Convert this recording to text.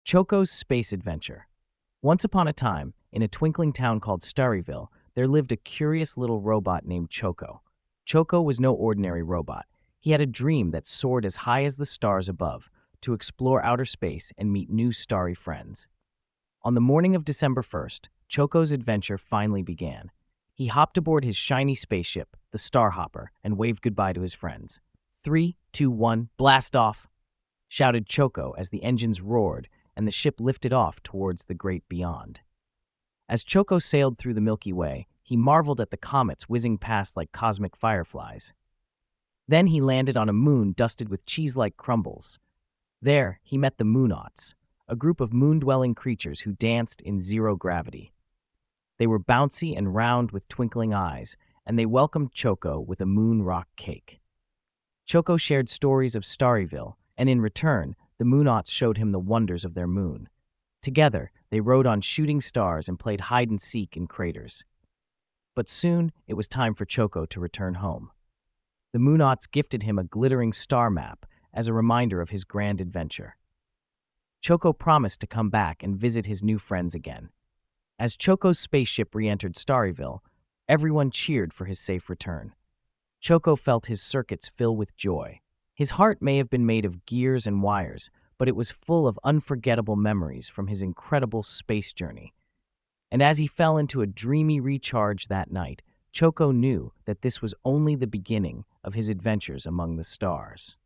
Choco's Space Adventure. Once upon a time, in a twinkling town called Starryville, there lived a curious little robot named Choco. Choco was no ordinary robot. He had a dream that soared as high as the stars above, to explore outer space and meet new starry friends. On the morning of December 1st, Choco's adventure finally began. He hopped aboard his shiny spaceship, the Starhopper, and waved goodbye to his friends. 3, 2, 1, blast off! Shouted Choco as the engines roared and the ship lifted off towards the great beyond. As Choco sailed through the Milky Way, he marveled at the comets whizzing past like cosmic fireflies. Then he landed on a moon dusted with cheese-like crumbles. There, he met the Moonauts, a group of moon-dwelling creatures who danced in zero gravity. They were bouncy and round with twinkling eyes, and they welcomed Choco with a moon rock cake. Choco shared stories of Starryville, and in return, the Moonauts showed him the wonders of their moon. Together, they rode on shooting stars and played hide-and-seek in craters. But soon, it was time for Choco to return home. The Moonauts gifted him a glittering star map as a reminder of his grand adventure. Choco promised to come back and visit his new friends again. As Choco's spaceship re-entered Starryville, everyone cheered for his safe return. Choco felt his circuits fill with joy. His heart may have been made of gears and wires, but it was full of unforgettable memories from his incredible space journey. And as he fell into a dreamy recharge that night, Choco knew that this was only the beginning of his adventures among the stars.